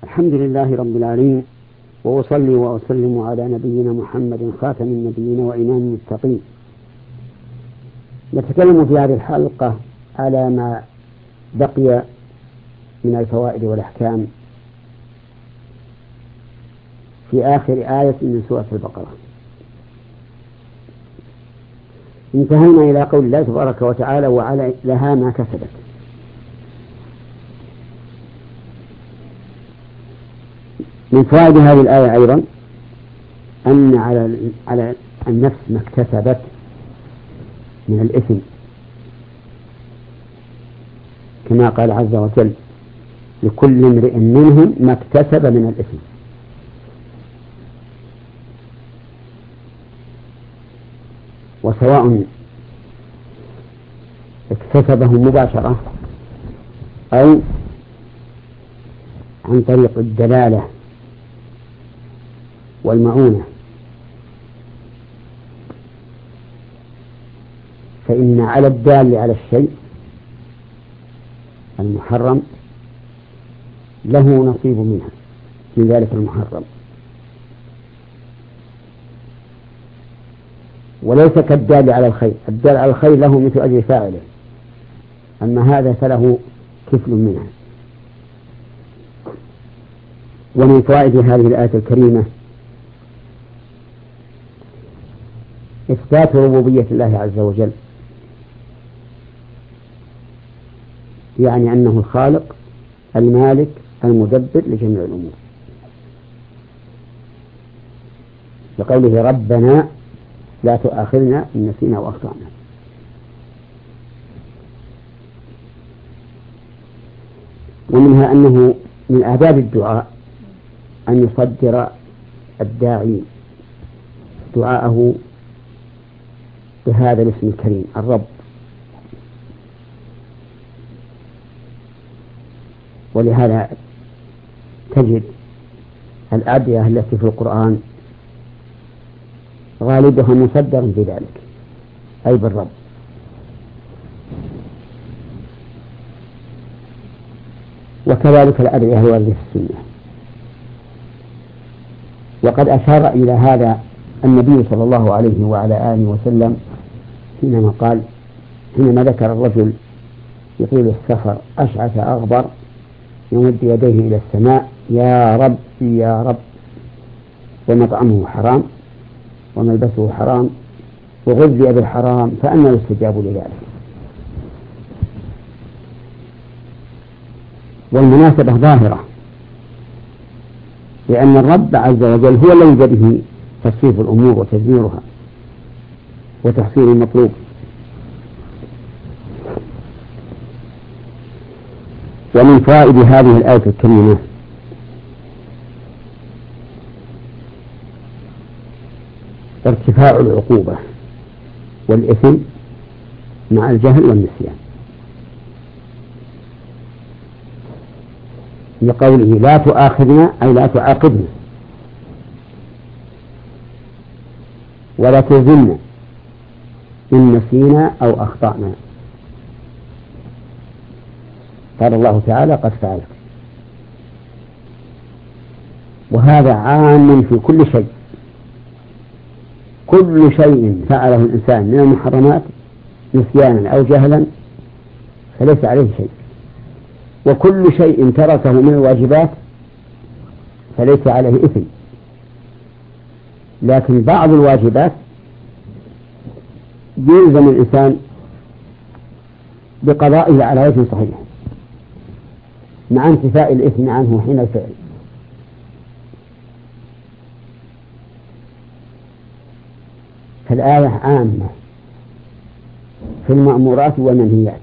الحمد لله رب العالمين، وأصلي وأسلم على نبينا محمد خاتم النبيين وإمام المتقين. نتكلم في هذه الحلقة على ما بقي من الفوائد والأحكام في آخر آية من سورة البقرة. انتهينا إلى قول الله تبارك وتعالى: وعلى لها ما كسبت. من فوائد هذه الآية أيضا أن على النفس ما اكتسبت من الإثم، كما قال عز وجل: لكل امرئ منهم ما اكتسب من الإثم. وسواء اكتسبه مباشرة أو عن طريق الدلالة والمعونة، فإن على الدال على الشيء المحرم له نصيب منها من ذلك المحرم، وليس كالدال على الخير. الدال على الخير له مثل أجر فاعله، أما هذا فله كفل منها. ومن فوائد هذه الآية الكريمة إثبات ربوبية الله عز وجل، يعني أنه الخالق المالك المدبر لجميع الأمور، لقوله: ربنا لا تؤاخذنا إن نسينا وأخطأنا. ومنها أنه من آداب الدعاء أن يصدر الداعي دعاءه بهذا الاسم الكريم الرب. ولهذا تجد الأدعية التي في القرآن غالبها مصدر بذلك، أي بالرب. وكذلك الأدعية الواردة في السنة. وقد أشار إلى هذا النبي صلى الله عليه وعلى آله وسلم حينما ذكر الرجل يطيل السفر أشعث أغبر يمد يديه إلى السماء: يا رب يا رب، ومطعمه حرام وملبسه حرام وغذي بالحرام فأنى يستجاب لذلك. والمناسبة ظاهرة، لأن الرب عز وجل هو الذي بيده تصريف الأمور وتدبيرها وتحصيل المطلوب. ومن فوائد هذه الآية الكريمة ارتفاع العقوبة والإثم مع الجهل والنسيان، لقوله: لا تؤاخذنا أي لا تعاقبنا، ولا تلزمنا إن نسينا أو أخطأنا. قال الله تعالى: قد فعلت. وهذا عام في كل شيء. كل شيء فعله الإنسان من المحرمات نسيانا أو جهلا فليس عليه شيء، وكل شيء تركه من الواجبات فليس عليه إثم. لكن بعض الواجبات يلزم الإنسان بقضائه على وجه صحيح مع انتفاء الإثم عنه حين الفعل. فالآية عامة في المأمورات والمنهيات،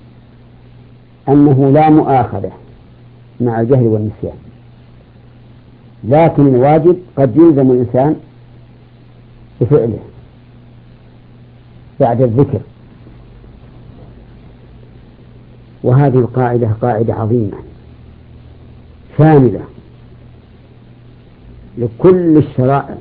أنه لا مؤاخذة مع الجهل والنسيان، لكن الواجب قد يلزم الإنسان بفعله بعد الذكر. وهذه القاعدة قاعدة عظيمة شاملة لكل الشرائع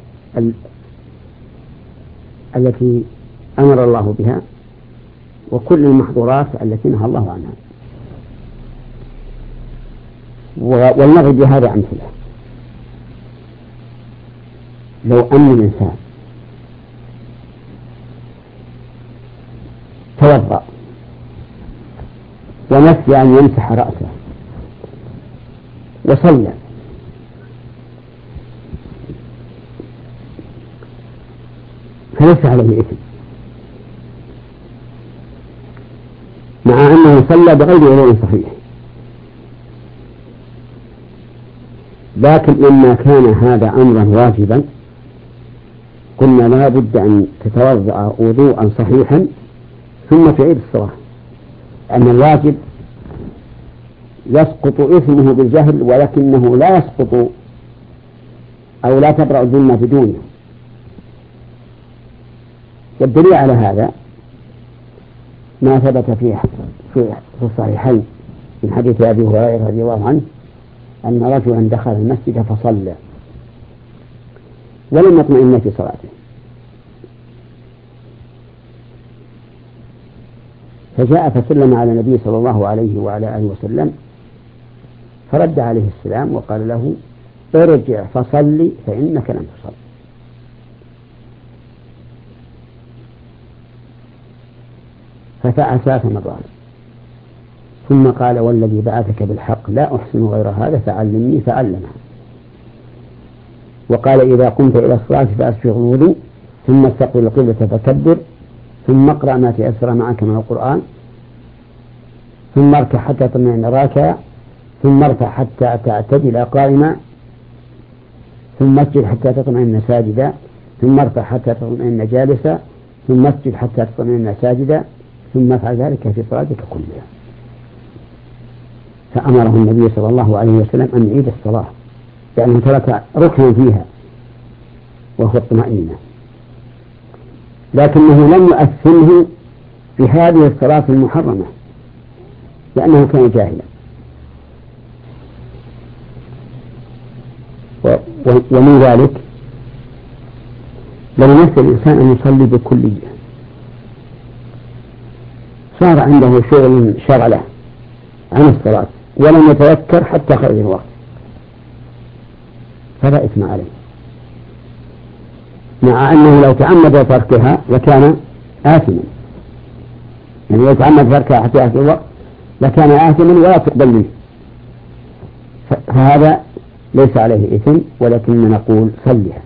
التي أمر الله بها وكل المحظورات التي نهى الله عنها. ولنضرب بهذا أمثلة. لو أن الإنسان توضأ ونسي أن يمسح رأسه وصلى، فليس عليه إثم، مع أنه صلى بغير وضوء صحيح. لكن لما كان هذا أمرا واجبا قلنا لا بد أن تتوضأ وضوءا صحيحا ثم تعيد الصلاة، أن الواجب يسقط إثمه بالجهل ولكنه لا يسقط أو لا تبرأ الذمة بدونه. والدليل على هذا ما ثبت في الصحيحين من حديث أبي هريرة رضي الله عنه أن رجلا دخل المسجد فصلى ولم يطمئن في صلاته، فجاء فسلم على النبي صلى الله عليه وعلى آله وسلم فرد عليه السلام وقال له ارجع فصلي فإنك لم تصل. ففعل 3 مرات ثم قال والذي بعثك بالحق لا أحسن غير هذا فعلمني فعلمه. وقال إذا قمت إلى الصلاة فأسبغ الوضوء ثم استقبل القبلة فكبر ثم اقرأ ما تيسر معك من القرآن ثم اركع حتى تطمئن راكعا ثم ارفع حتى تعتدل قائما ثم اسجد حتى تطمئن ساجدا ثم ارفع حتى تطمئن جالسا ثم اسجد حتى تطمئن ساجدا ثم افعل ذلك في صلاتك كلها. فأمره النبي صلى الله عليه وسلم أن يعيد الصلاة لأنه ترك ركنا فيها وهو الطمأنينة، لكنه لم يؤثمه في هذه الصلاة المحرمة لأنه كان جاهلا. ومن ذلك لو نسي الإنسان أن يصلي بكلية صار عنده شغل شغله عن الصلاة ولم يتذكر حتى خرج الوقت فلا إثم عليه، مع أنه لو تعمد تركها لكان آثما، يعني لو تعمد تركها حتى يأتي الوقت لكان آثما ولا تقبل منه، فهذا ليس عليه إثم ولكن نقول صلها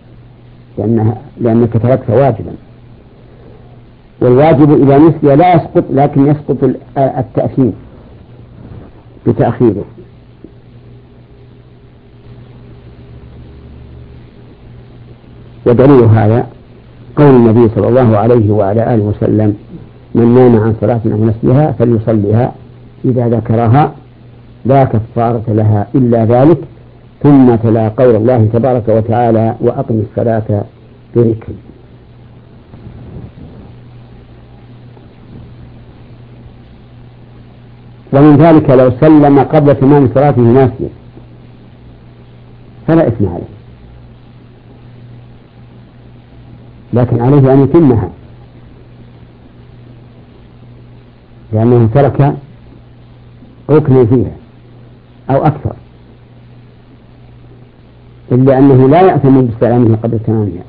لأنك تركت واجبا، والواجب إذا نسي لا يسقط لكن يسقط التأثيم بتأخيره. ودليل هذا قول النبي صلى الله عليه وعلى آله وسلم من نام عن صلاة أو نسيها فليصليها إذا ذكرها لا كفارة لها إلا ذلك، ثم تلا قول الله تبارك وتعالى وأقم الصلاة بذكري. ومن ذلك لو سلم قبل تمام صلاته ناسيا فلا إثم عليه، لكن عليه أن يتمها لأنه ترك ركنا فيها أو أكثر، إلا أنه لا يأثم باستلامه قبل تمامها.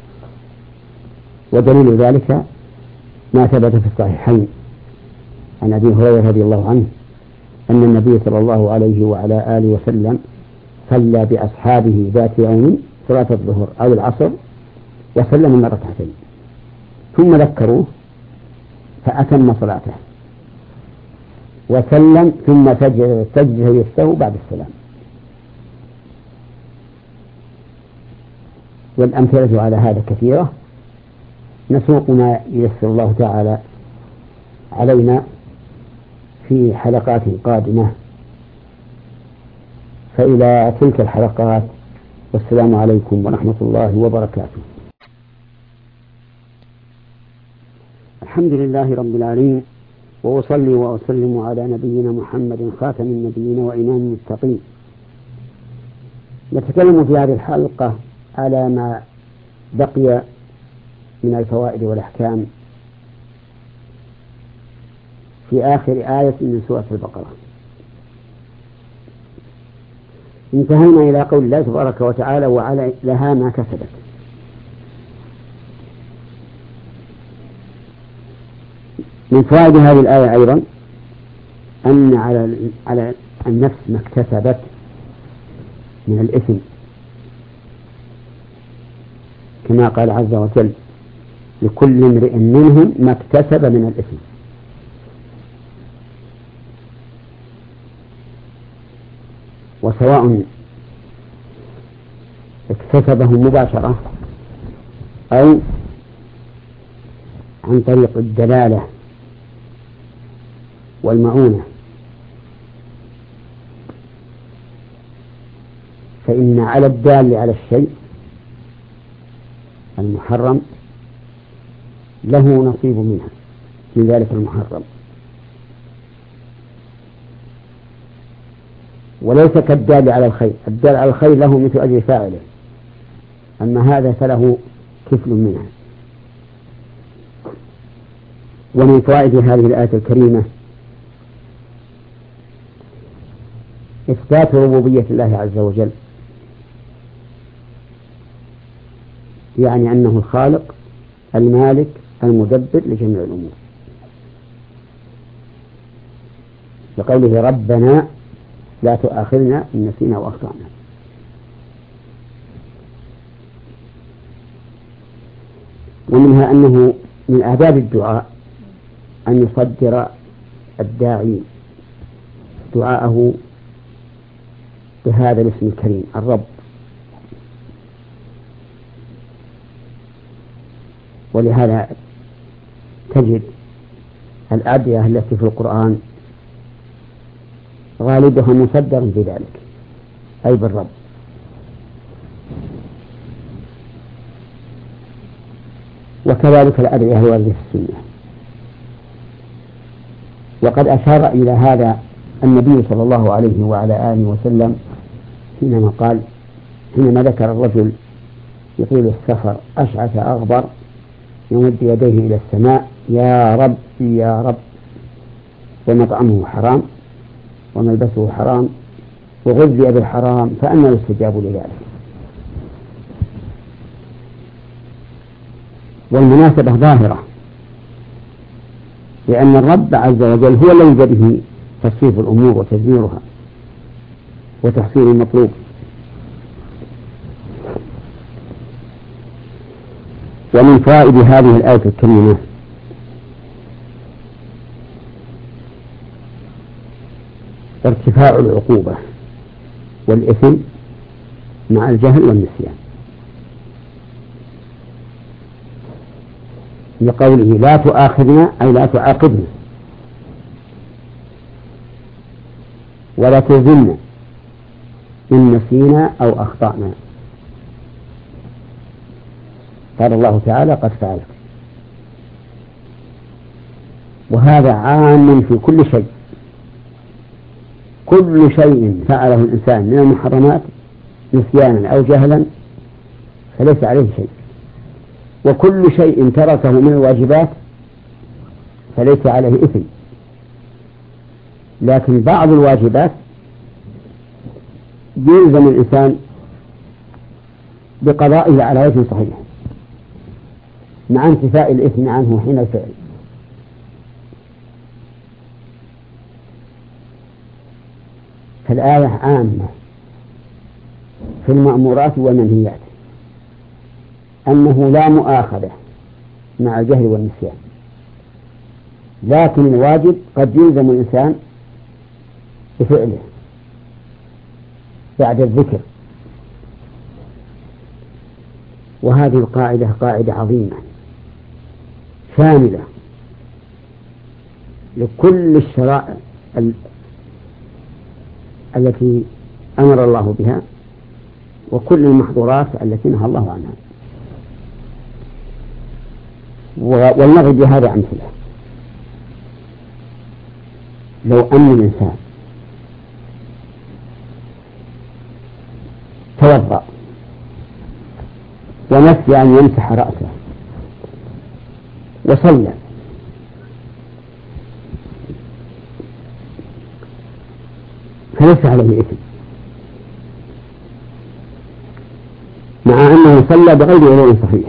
ودليل ذلك ما ثبت في الصحيحين عن أبي هريرة رضي الله عنه أن النبي صلى الله عليه وعلى آله وسلم صلى بأصحابه ذات يوم صلاة الظهر أو العصر وسلم من ركعتين ثم ذكروه فأتم صلاته وسلم ثم سجد يسته بعد السلام. والأمثلة على هذا كثيرة، نسوق ما ييسر الله تعالى علينا في حلقات قادمة، فإلى تلك الحلقات والسلام عليكم ورحمة الله وبركاته. الحمد لله رب العالمين، وأصلي وأسلم على نبينا محمد خاتم النبيين وإمام المتقين. نتكلم في هذه الحلقة على ما بقي من الفوائد والأحكام في آخر آية من سورة البقرة. انتهينا إلى قول الله تبارك وتعالى وعلى لها ما كسبت. من فوائد هذه الآية أيضا أن على النفس ما اكتسبت من الإثم، كما قال عز وجل لكل امرئ منهم ما اكتسب من الإثم. وسواء اكتسبه مباشرة أو عن طريق الدلالة والمعونة، فإن على الدال على الشيء المحرم له نصيب منها من ذلك المحرم، وليس كالدال على الخير. الدال على الخير له مثل أجر فاعله، أما هذا فله كفل منها. ومن فوائد هذه الآية الكريمة إثبات ربوبية الله عز وجل، يعني أنه الخالق المالك المدبر لجميع الأمور، لقوله ربنا لا تؤاخذنا إن نسينا وأخطأنا. ومنها أنه من آداب الدعاء أن يصدر الداعي دعاءه بهذا الاسم الكريم الرب. ولهذا تجد الأدعية التي في القرآن غالبها مصدر بذلك، أي بالرب. وكذلك الأدعية الواردة في السنة. وقد أشار إلى هذا النبي صلى الله عليه وعلى آله وسلم حينما ذكر الرجل يطيل السفر أشعث أغبر يمد يديه إلى السماء يا رب يا رب، ومطعمه حرام وملبسه حرام وغذي بالحرام فأنى يستجاب لذلك. والمناسبة ظاهرة، لأن الرب عز وجل هو الذي بيده تصريف الأمور وتدبيرها وتحصيل المطلوب. ومن فوائد هذه الآية الكريمة ارتفاع العقوبة والإثم مع الجهل والنسيان، لقوله لا تؤاخذنا أي لا تعاقبنا ولا تلزمنا إن نسينا أو أخطأنا. قال الله تعالى قد فعلت. وهذا عام في كل شيء، كل شيء فعله الإنسان من المحرمات نسيانا أو جهلا فليس عليه شيء، وكل شيء تركه من الواجبات فليس عليه إثم. لكن بعض الواجبات يلزم الإنسان بقضائه على وجه صحيح مع انتفاء الإثم عنه حين الفعل. فالآية عامة في المأمورات والمنهيات، أنه لا مؤاخذة مع الجهل والنسيان، لكن الواجب قد يلزم الإنسان بفعله بعد الذكر. وهذه القاعدة قاعدة عظيمة شاملة لكل الشرائع التي أمر الله بها وكل المحظورات التي نهى الله عنها. ولنضرب بهذا أمثلة. لو أن الإنسان توضأ ونسي أن يمسح رأسه وصلى فليس عليه إثم، وصلى بغير وضوء صحيح.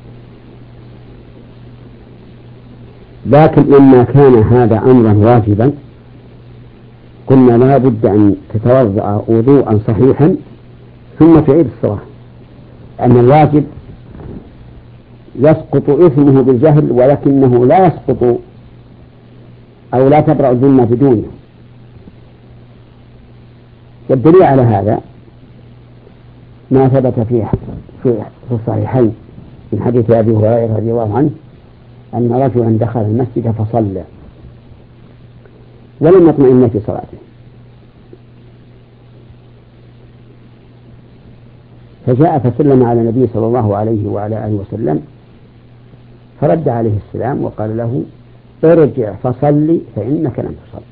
لكن لما كان هذا أمرا واجبا قلنا لا بد أن تتوضأ وضوءا صحيحا ثم تعيد الصلاة، أن الواجب يسقط إثمه بالجهل ولكنه لا يسقط أو لا تبرأ الذمة بدونه. والدليل على هذا ما ثبت في الصحيحين من حديث أبي هريرة رضي الله عنه أن رجلا دخل المسجد فصلى ولم يطمئن في صلاته، فجاء فسلم على النبي صلى الله عليه وعلى آله وسلم فرد عليه السلام وقال له ارجع فصلي فإنك لم تصل.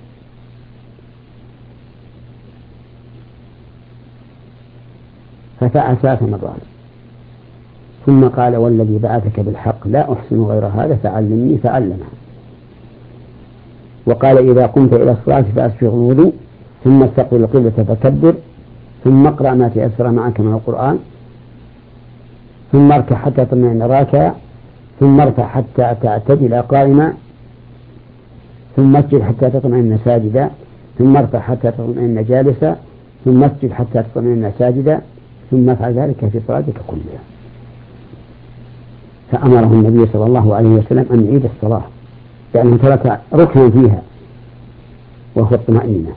ففعل 3 مرات ثم قال والذي بعثك بالحق لا أحسن غير هذا فعلمني فعلمه. وقال إذا قمت إلى الصلاة فأسبغ الوضوء ثم استقبل القبلة فكبر ثم اقرأ ما تيسر معك من القرآن ثم اركع حتى تطمئن راكعا ثم ارفع حتى تعتدل قائما ثم اسجد حتى تطمئن ساجدا ثم ارفع حتى تطمئن جالسا ثم اسجد حتى تطمئن ساجدا ثم افعل ذلك في صلاتك كلها. فأمره النبي صلى الله عليه وسلم أن يعيد الصلاة لأنه ترك ركنا فيها وهو الطمأنينة،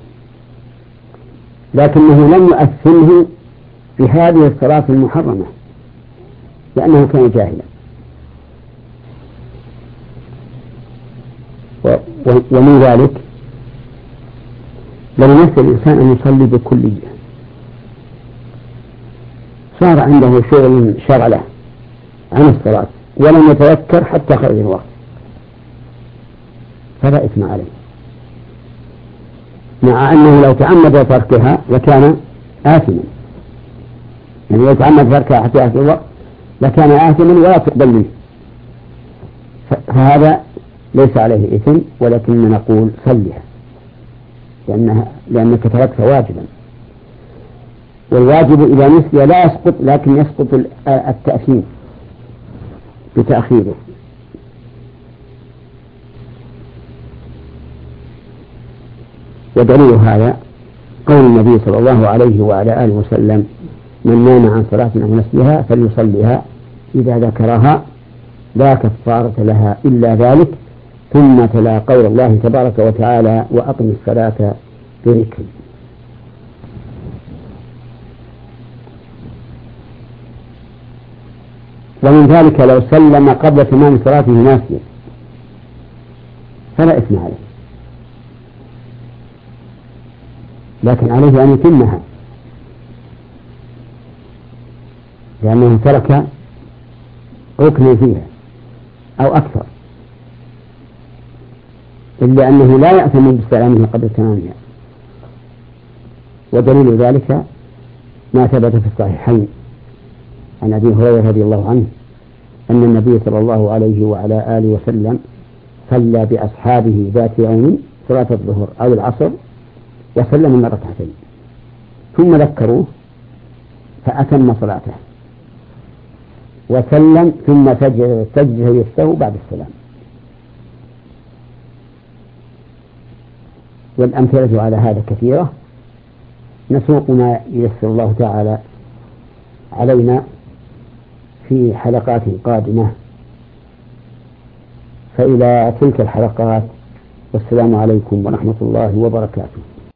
لكنه لم يؤثمه بهذه الصلاة المحرمة لأنه كان جاهلا. ومن ذلك لو نسى الإنسان أن يصلي بكلية صار عنده شغل شرع له عن الصلاة ولم يتذكر حتى خرج الوقت فلا إثم عليه، مع أنه لو تعمد تركها لكان آثما، يعني لو تعمد تركها حتى يأتي الوقت لكان آثما ولا تقبل منه، فهذا ليس عليه إثم ولكن نقول صلها لأنك تركت واجبا، والواجب إذا نسي لا يسقط لكن يسقط التأثيم بتأخيره. ودليل هذا قول النبي صلى الله عليه وعلى آله وسلم من نام عن صلاة أو نسيها فليصليها إذا ذكرها لا كفارة لها إلا ذلك، ثم تلا قول الله تبارك وتعالى وأقم الصلاة بذكري. ومن ذلك لو سلم قبل تمام صلاته ناسيا فلا إثم عليه، لكن عليه أن يتمها لأنه ترك ركنا فيها أو أكثر، إلا أنه لا يأثم باستلامه قبل تمامها. ودليل ذلك ما ثبت في الصحيحين عن أبي هريرة رضي الله عنه أن النبي صلى الله عليه وعلى آله وسلم صلى بأصحابه ذات يوم صلاة الظهر أو العصر وسلم من ركعتين ثم ذكروه فأتم صلاته وسلم ثم سجد يسته بعد السلام. والأمثلة على هذا كثيرة، نسوق ما ييسر الله تعالى علينا في حلقات قادمة، فإلى تلك الحلقات والسلام عليكم ورحمة الله وبركاته.